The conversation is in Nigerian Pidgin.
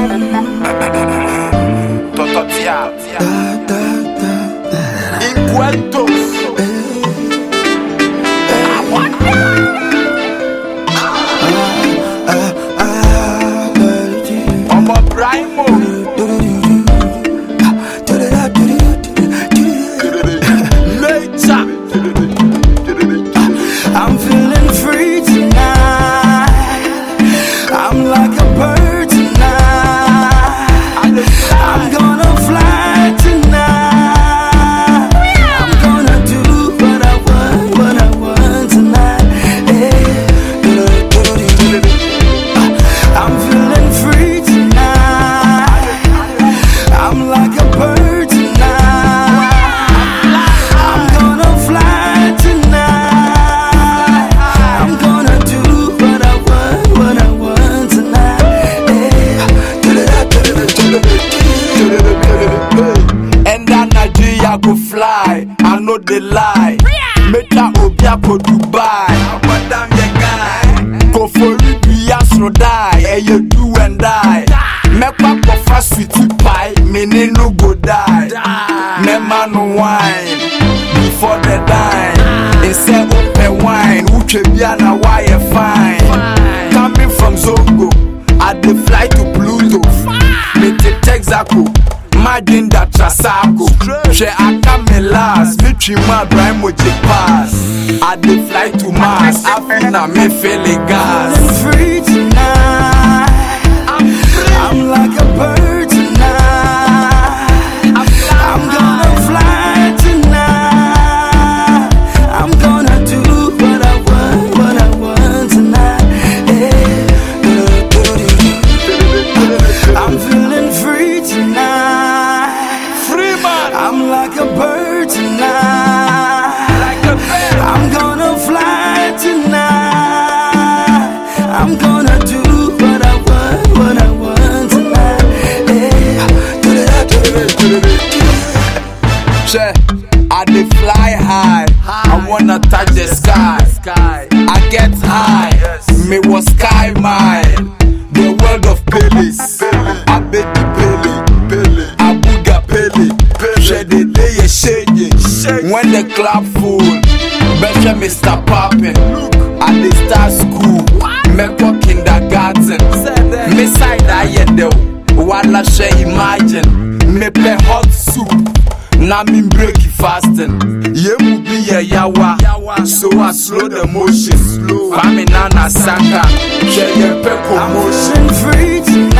Tototia. Enquanto I'm feeling free tonight. I'm like a bird tonight. I'm gonna fly tonight. I'm gonna do what I want tonight. I'm feeling free tonight. I'm like a bird tonight. I'm gonna fly tonight. I'm gonna do what I want tonight. And that Nigeria go fly, I know they lie. Meta Obia go Dubai, Madam the guy. Go for it, we no die, and you do and die. Make up for fast sweet pie, me no go die. Me man no wine before the dine. Instead open wine, uche biana why you fine. Coming from Zongo, I dey fly to Pluto. Me te Texaco. Imagine that Trasaco. She a come last. Victory my brand moji pass. I dey fly to Mars. I feel me feeling gas. I'm free tonight. I'm like a bird tonight. I'm gonna fly tonight. I'm gonna do what I want tonight. I'm feeling free tonight. I'm like a bird tonight. I'm gonna fly tonight. I'm gonna do what I want tonight. I dey fly high. I wanna touch the sky. I get high. Me was sky mine. The world of Pelis. I bet the Pele. Abuga Pele. She the day you shake. When the club full, better me stop popping. At the start school, me go kindergarten. Me side I yendo. Walla she imagine. Me play hot soup. Now me break it fasting. You will be a yawa. So I slow the motion. Famine Nana Saka. Share your peco motion. Free tonight.